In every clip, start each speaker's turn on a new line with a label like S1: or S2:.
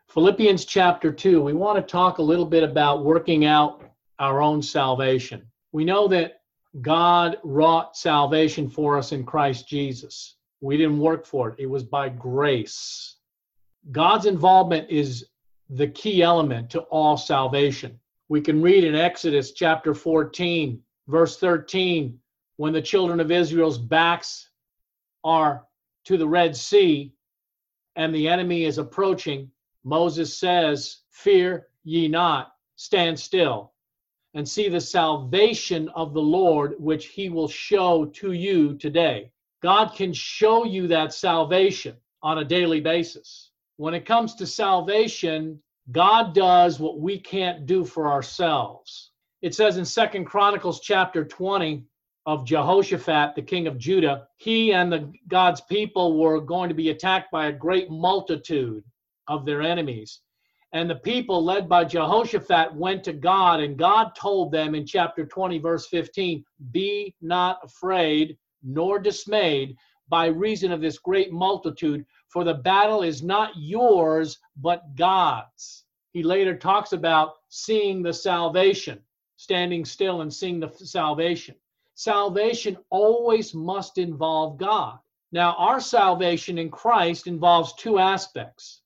S1: Philippians chapter 2, we want to talk a little bit about working out our own salvation. We know that God wrought salvation for us in Christ Jesus. We didn't work for it. It was by grace. God's involvement is the key element to all salvation. We can read in Exodus chapter 14, verse 13, when the children of Israel's backs are to the Red Sea and the enemy is approaching, Moses says, "Fear ye not, stand still, and see the salvation of the Lord, which he will show to you today." God can show you that salvation on a daily basis. When it comes to salvation, God does what we can't do for ourselves. It says in 2 Chronicles chapter 20 of Jehoshaphat, the king of Judah, he and God's people were going to be attacked by a great multitude of their enemies. And the people led by Jehoshaphat went to God, and God told them in chapter 20, verse 15, "Be not afraid nor dismayed by reason of this great multitude, for the battle is not yours, but God's." He later talks about seeing the salvation, standing still and seeing the salvation. Salvation always must involve God. Now, our salvation in Christ involves two aspects.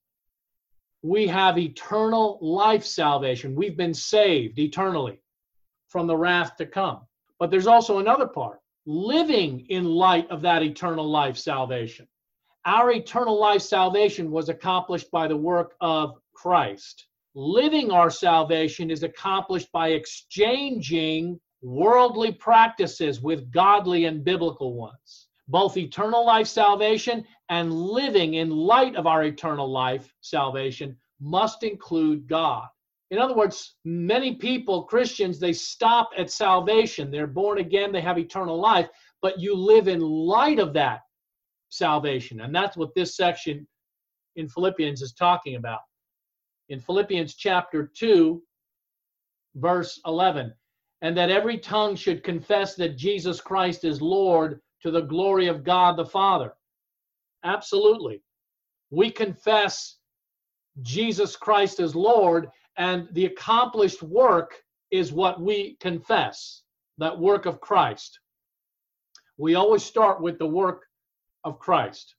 S1: We have eternal life salvation. We've been saved eternally from the wrath to come. But there's also another part, living in light of that eternal life salvation. Our eternal life salvation was accomplished by the work of Christ. Living our salvation is accomplished by exchanging worldly practices with godly and biblical ones. Both eternal life salvation and living in light of our eternal life salvation must include God. In other words, many people, Christians, they stop at salvation. They're born again, they have eternal life, but you live in light of that salvation. And that's what this section in Philippians is talking about. In Philippians chapter 2, verse 11, "And that every tongue should confess that Jesus Christ is Lord, to the glory of God the Father." Absolutely. We confess Jesus Christ as Lord, and the accomplished work is what we confess, that work of Christ. We always start with the work of Christ.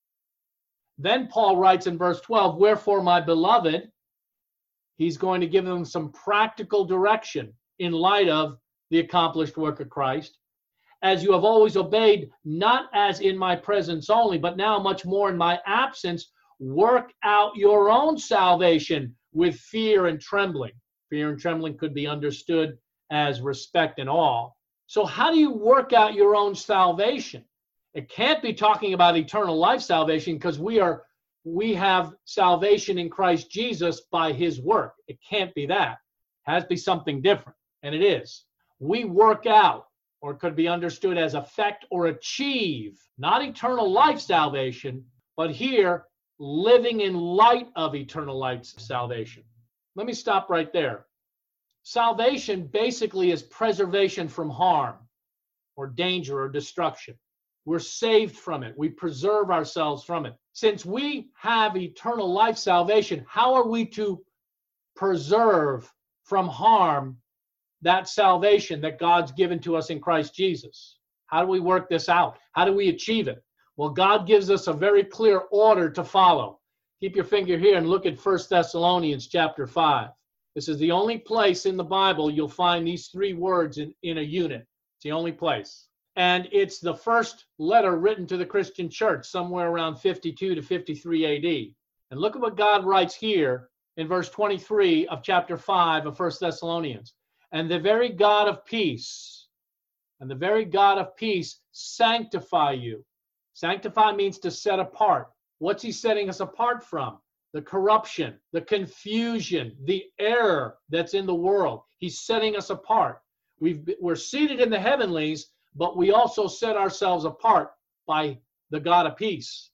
S1: Then Paul writes in verse 12, "Wherefore, my beloved," he's going to give them some practical direction in light of the accomplished work of Christ. "As you have always obeyed, not as in my presence only, but now much more in my absence, work out your own salvation with fear and trembling." Fear and trembling could be understood as respect and awe. So how do you work out your own salvation? It can't be talking about eternal life salvation, because we have salvation in Christ Jesus by his work. It can't be that. It has to be something different, and it is. We work out, or it could be understood as affect or achieve, not eternal life salvation, but here, living in light of eternal life salvation. Let me stop right there. Salvation basically is preservation from harm or danger or destruction. We're saved from it. We preserve ourselves from it. Since we have eternal life salvation, how are we to preserve from harm that salvation that God's given to us in Christ Jesus? How do we work this out? How do we achieve it? Well, God gives us a very clear order to follow. Keep your finger here and look at 1 Thessalonians chapter 5. This is the only place in the Bible you'll find these three words in a unit. It's the only place. And it's the first letter written to the Christian church, somewhere around 52 to 53 AD. And look at what God writes here in verse 23 of chapter 5 of 1 Thessalonians. "And the very God of peace," and the very God of peace sanctify you. Sanctify means to set apart. What's he setting us apart from? The corruption, the confusion, the error that's in the world. He's setting us apart. We're seated in the heavenlies, but we also set ourselves apart by the God of peace.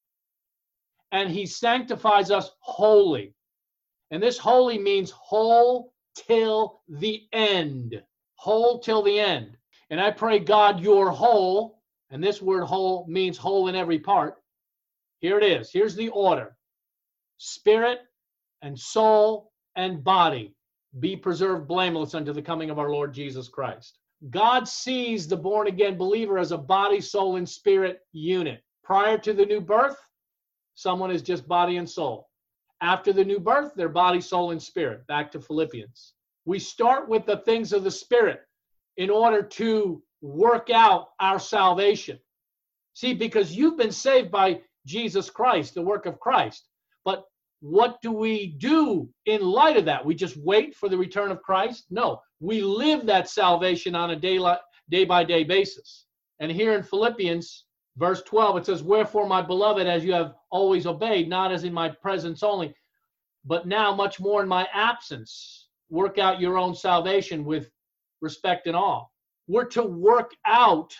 S1: And he sanctifies us wholly. And this holy means whole till the end. Whole till the end. And I pray, God, you're whole. And this word whole means whole in every part. Here it is. Here's the order. Spirit, and soul and body be preserved blameless unto the coming of our Lord Jesus Christ. God sees the born-again believer as a body, soul, and spirit unit. Prior to the new birth, someone is just body and soul. After the new birth, they're body, soul, and spirit. Back to Philippians. We start with the things of the Spirit in order to work out our salvation. See, because you've been saved by Jesus Christ, the work of Christ. But what do we do in light of that? We just wait for the return of Christ? No, we live that salvation on a day-by-day basis. And here in Philippians, verse 12, it says, "Wherefore, my beloved, as you have always obeyed, not as in my presence only, but now much more in my absence, work out your own salvation with respect and awe." We're to work out,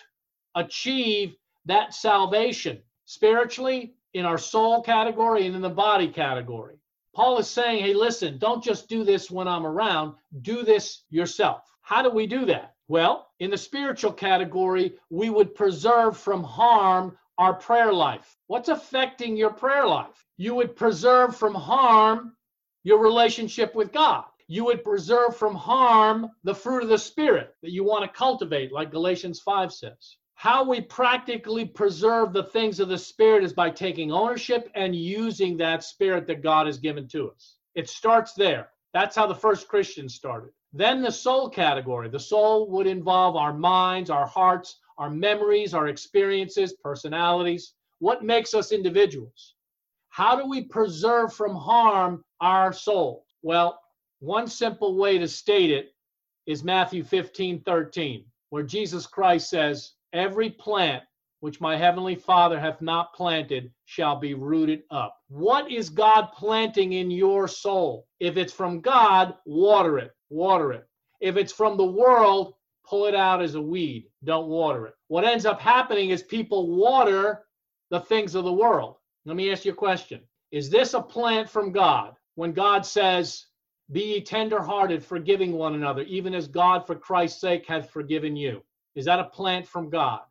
S1: achieve that salvation spiritually, in our soul category, and in the body category. Paul is saying, hey, listen, don't just do this when I'm around, do this yourself. How do we do that? Well, in the spiritual category, we would preserve from harm our prayer life. What's affecting your prayer life? You would preserve from harm your relationship with God. You would preserve from harm the fruit of the Spirit that you want to cultivate, like Galatians 5 says. How we practically preserve the things of the Spirit is by taking ownership and using that Spirit that God has given to us. It starts there. That's how the first Christians started. Then the soul category. The soul would involve our minds, our hearts, our memories, our experiences, personalities. What makes us individuals? How do we preserve from harm our soul? Well, one simple way to state it is Matthew 15:13, where Jesus Christ says, "Every plant which my heavenly Father hath not planted shall be rooted up." What is God planting in your soul? If it's from God, water it, water it. If it's from the world, pull it out as a weed. Don't water it. What ends up happening is people water the things of the world. Let me ask you a question. Is this a plant from God? When God says, "Be ye tender-hearted, forgiving one another, even as God for Christ's sake hath forgiven you." Is that a plant from God?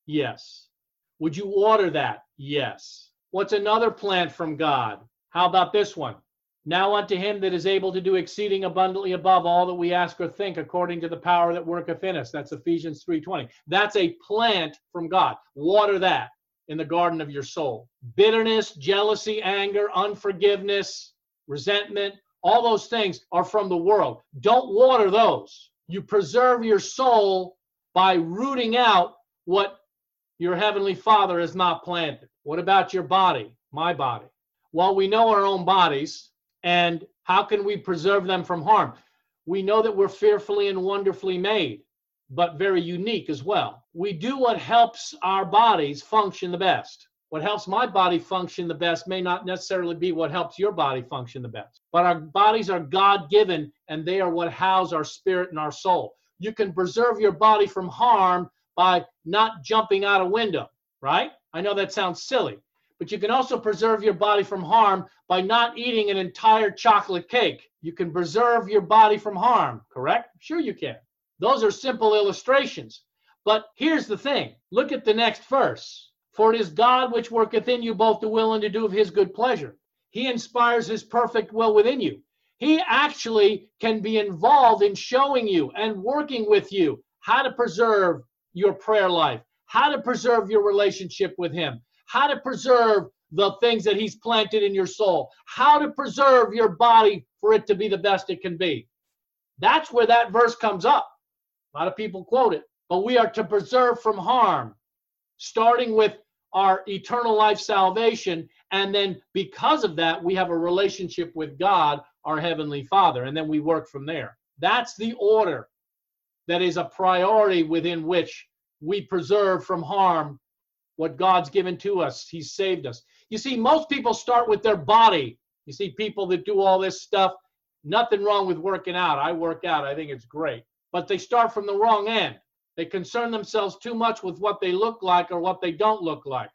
S1: Yes. Would you water that? Yes. What's another plant from God? How about this one? "Now unto him that is able to do exceeding abundantly above all that we ask or think, according to the power that worketh in us." That's Ephesians 3:20. That's a plant from God. Water that in the garden of your soul. Bitterness, jealousy, anger, unforgiveness, resentment, all those things are from the world. Don't water those. You preserve your soul by rooting out what your heavenly Father has not planted. What about your body, my body? Well, we know our own bodies, and how can we preserve them from harm? We know that we're fearfully and wonderfully made, but very unique as well. We do what helps our bodies function the best. What helps my body function the best may not necessarily be what helps your body function the best. But our bodies are God-given, and they are what house our spirit and our soul. You can preserve your body from harm by not jumping out a window, right? I know that sounds silly, but you can also preserve your body from harm by not eating an entire chocolate cake. You can preserve your body from harm, correct? Sure you can. Those are simple illustrations. But here's the thing. Look at the next verse. "For it is God which worketh in you both to will and to do of his good pleasure." He inspires his perfect will within you. He actually can be involved in showing you and working with you how to preserve your prayer life, how to preserve your relationship with him, how to preserve the things that he's planted in your soul, how to preserve your body for it to be the best it can be. That's where that verse comes up. A lot of people quote it, but we are to preserve from harm, starting with our eternal life salvation, and then because of that, we have a relationship with God, our Heavenly Father, and then we work from there. That's the order that is a priority within which we preserve from harm what God's given to us. He's saved us. You see, most people start with their body. You see people that do all this stuff, nothing wrong with working out. I work out. I think it's great. But they start from the wrong end. They concern themselves too much with what they look like or what they don't look like.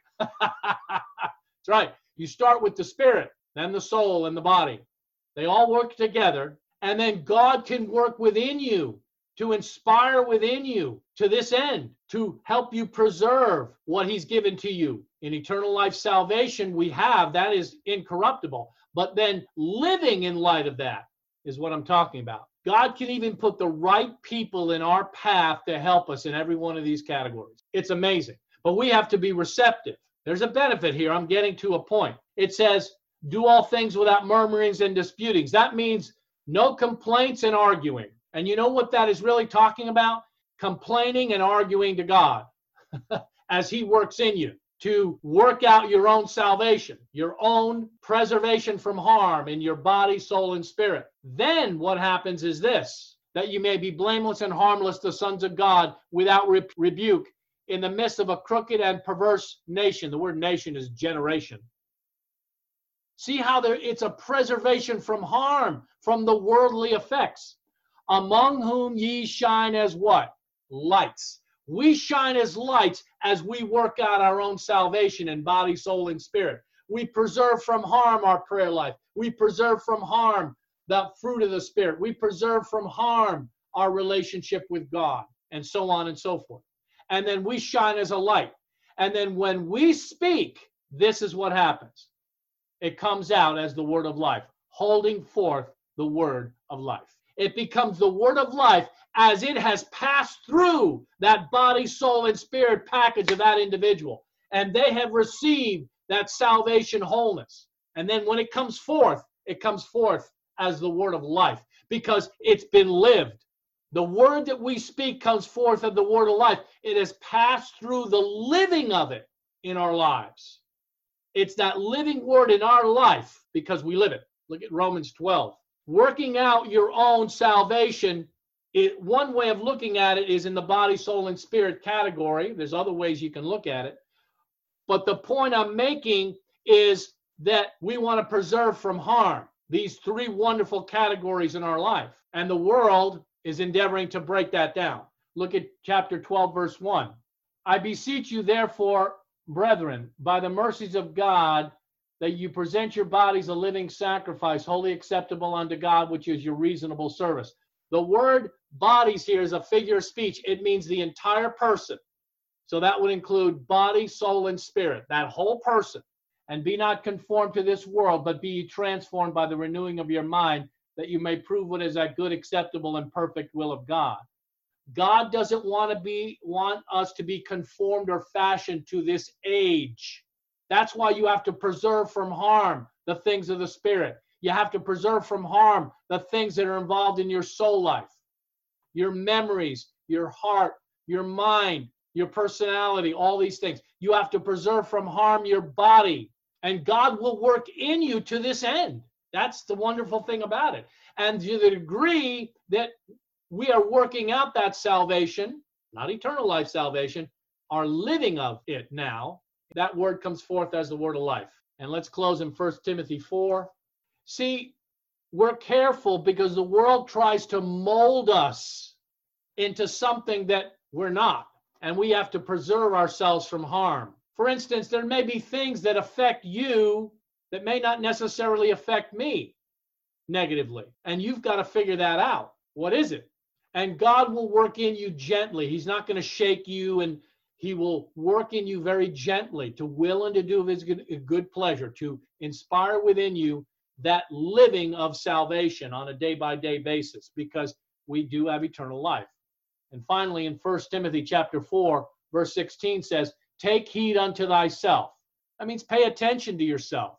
S1: That's right. You start with the spirit, then the soul and the body. They all work together, and then God can work within you to inspire within you to this end, to help you preserve what he's given to you In eternal life salvation, we have, that is incorruptible. But then living in light of that is what I'm talking about. God can even put the right people in our path to help us in every one of these categories. It's amazing. But we have to be receptive. There's a benefit here. I'm getting to a point. It says, do all things without murmurings and disputings. That means no complaints and arguing. And you know what that is really talking about? Complaining and arguing to God as he works in you to work out your own salvation, your own preservation from harm in your body, soul, and spirit. Then what happens is this, that you may be blameless and harmless, the sons of God, without rebuke, in the midst of a crooked and perverse nation. The word nation is generation. See how it's a preservation from harm, from the worldly effects, among whom ye shine as what? Lights. We shine as lights as we work out our own salvation in body, soul, and spirit. We preserve from harm our prayer life. We preserve from harm the fruit of the Spirit. We preserve from harm our relationship with God, and so on and so forth. And then we shine as a light. And then when we speak, this is what happens. It comes out as the word of life, holding forth the word of life. It becomes the word of life as it has passed through that body, soul, and spirit package of that individual. And they have received that salvation wholeness. And then when it comes forth as the word of life because it's been lived. The word that we speak comes forth of the word of life. It has passed through the living of it in our lives. It's that living word in our life because we live it. Look at Romans 12. Working out your own salvation, one way of looking at it is in the body, soul, and spirit category. There's other ways you can look at it. But the point I'm making is that we want to preserve from harm these three wonderful categories in our life. And the world is endeavoring to break that down. Look at chapter 12, verse 1. I beseech you, therefore, brethren, by the mercies of God, that you present your bodies a living sacrifice, wholly acceptable unto God, which is your reasonable service. The word bodies here is a figure of speech. It means the entire person. So that would include body, soul, and spirit, that whole person. And be not conformed to this world, but be ye transformed by the renewing of your mind, that you may prove what is that good, acceptable, and perfect will of God. God doesn't want us to be conformed or fashioned to this age. That's why you have to preserve from harm the things of the spirit. You have to preserve from harm the things that are involved in your soul life, your memories, your heart, your mind, your personality, all these things. You have to preserve from harm your body, and God will work in you to this end. That's the wonderful thing about it. And to the degree that we are working out that salvation, not eternal life salvation, are living of it now, that word comes forth as the word of life. And let's close in 1 Timothy 4. See, we're careful because the world tries to mold us into something that we're not. And we have to preserve ourselves from harm. For instance, there may be things that affect you that may not necessarily affect me negatively. And you've got to figure that out. What is it? And God will work in you gently. He's not going to shake you, and he will work in you very gently to will and to do of his good pleasure, to inspire within you that living of salvation on a day-by-day basis, because we do have eternal life. And finally, in 1 Timothy chapter 4, verse 16 says, take heed unto thyself. That means pay attention to yourself.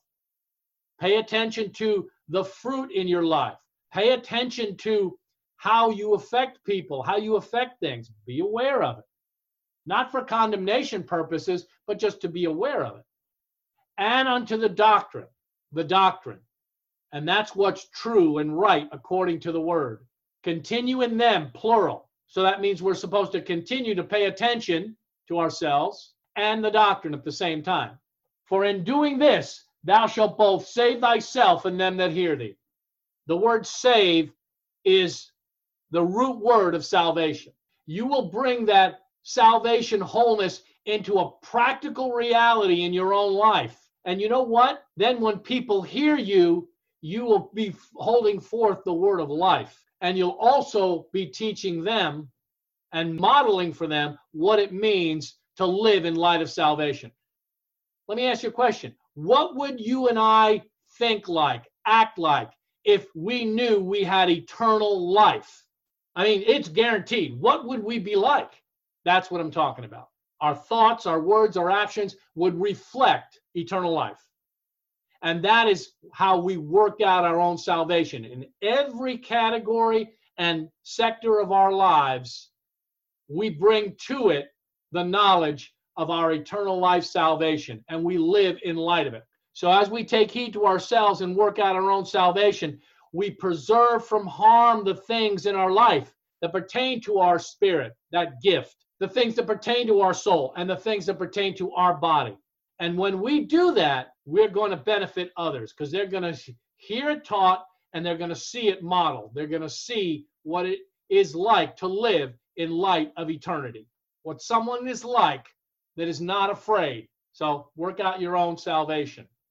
S1: Pay attention to the fruit in your life. Pay attention to how you affect people, how you affect things. Be aware of it. Not for condemnation purposes, but just to be aware of it. And unto the doctrine. And that's what's true and right according to the word. Continue in them, plural. So that means we're supposed to continue to pay attention to ourselves and the doctrine at the same time. For in doing this, thou shalt both save thyself and them that hear thee. The word save is the root word of salvation. You will bring that salvation wholeness into a practical reality in your own life. And you know what? Then when people hear you, you will be holding forth the word of life. And you'll also be teaching them and modeling for them what it means to live in light of salvation. Let me ask you a question. What would you and I think like, act like, if we knew we had eternal life? I mean, it's guaranteed. What would we be like? That's what I'm talking about. Our thoughts, our words, our actions would reflect eternal life. And that is how we work out our own salvation. In every category and sector of our lives, we bring to it the knowledge of our eternal life salvation, and we live in light of it. So as we take heed to ourselves and work out our own salvation, we preserve from harm the things in our life that pertain to our spirit, that gift, the things that pertain to our soul, and the things that pertain to our body. And when we do that, we're going to benefit others because they're going to hear it taught and they're going to see it modeled. They're going to see what it is like to live in light of eternity, what someone is like that is not afraid. So work out your own salvation.